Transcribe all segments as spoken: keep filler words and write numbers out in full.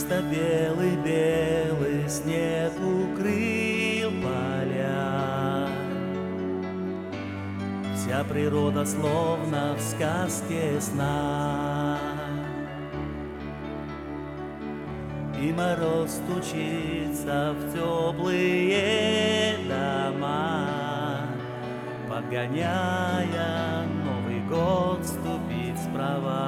Чисто белый-белый снег укрыл поля. Вся природа словно в сказке сна. И мороз стучится в теплые дома, подгоняя Новый год вступить справа.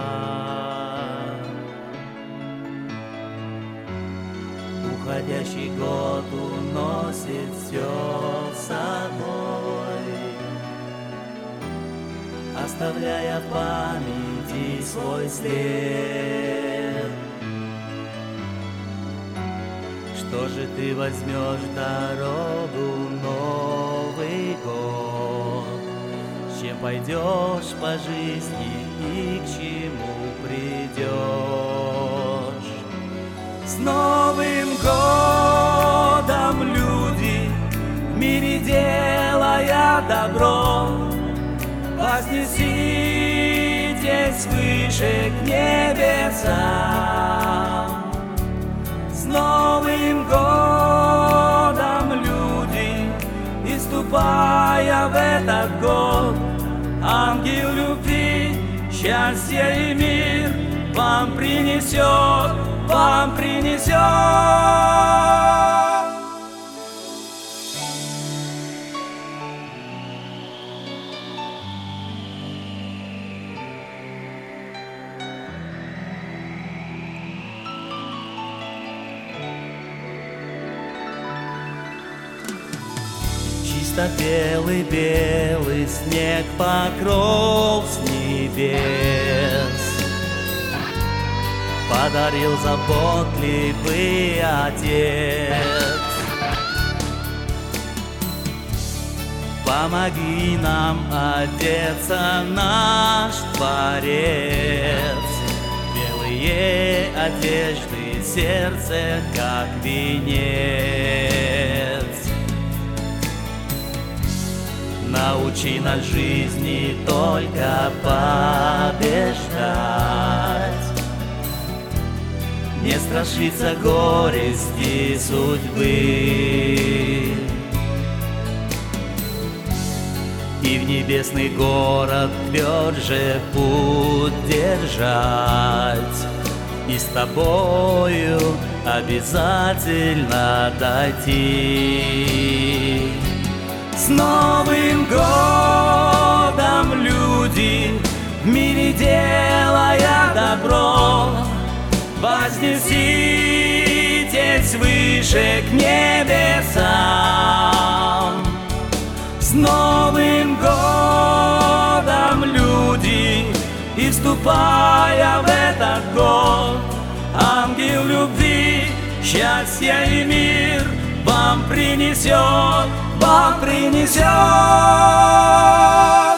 Уходящий год уносит все с собой, оставляя в памяти свой след. Что же ты возьмешь дорогу Новый год? С чем пойдешь по жизни и к чему придешь? С Новым годом, люди, в мире делая добро, вознеситесь выше к небесам. С Новым годом, люди, и ступая в этот год, ангел любви, счастье и мир вам принесет, вам принесет. Чисто белый-белый снег покров с небес подарил заботливый Отец. Помоги нам одеться, наш Творец, белые одежды, сердце как венец. Научи нас жизни только побеждать, не страшиться горести судьбы, и в небесный город тверже путь держать, и с тобою обязательно дойти. С Новым годом, люди, в мире делая добро, вознеситесь выше к небесам. С Новым годом, люди, и вступая в этот год, ангел любви, счастье и мир вам принесет, вам принесет.